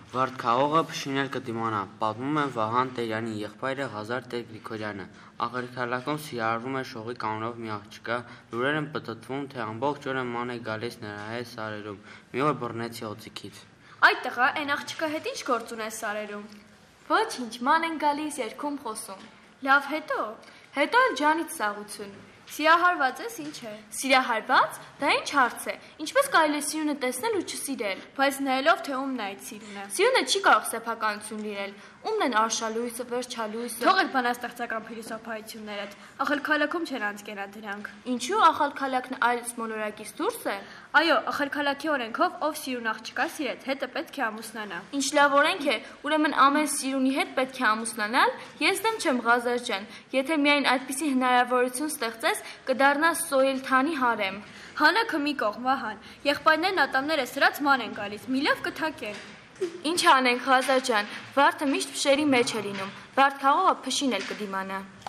Վարդքաղողը փշինել կդիմանա, պատմում են Վահան Տերյանի եղբայրը Ղազար Տեր Գրիգորյանը։ Աղերքալակում սիրառվում է Շողի կանոնով մի աղջկա, լուրեր են պտտվում, թե ամբողջ օրը ման է գալիս նրա հետ սարերում, մի օր բռնեցի օձիքից։ Այդ տղա, այն աղջկա հետ ինչ գործ ունես սարերում։ Ոչինչ, ման են գալիս, երգում խոսում։ Լավ, Հետո ջանից սաղություն։ Սիրահարված ես, ինչ է։ Սիրահարված, դա ինչ հարց է։ Ինչպես կարելի է սիրունը տեսնել ու չսիրել։ Բայց նայելով, թե ումն է այդ սիրունը։ Սիրունը չի կարող սեփականություն լինել։ Ումն են արշալույսը, վերջալույսը։ Թող էլ բանաստեղծական փիլիսոփայություններդ։ Ախալքալաքում չեն անցկենա դրանք։ Ինչու ախալքալակն այլ մոլորակից դուրս է։ Այո, ախալքալաքի օրենքով ով սիրուն աղջկա սիրեց, հետը պետք է ամուսնանա։ Ինչ լավ օրենք է, ուրեմն ամեն սիրունի հետ պետք է ամուսնանալ։ Ես դեմ չեմ, Ղազար ջան։ Եթե միայն այդպիսի հնարավորություն ստեղծես, կդառնա Սոյելթանի հարեմ։ Հանակը մի կողմ, Վահան։ Եղբայրներն ատամները սրած ման են գալիս, մի լավ կթակեն։ Ինչ անենք, Ղազար ջան, վարդը միշտ փշերի մեջ է լինում, վարդքաղողը փշին էլ կդիմանա։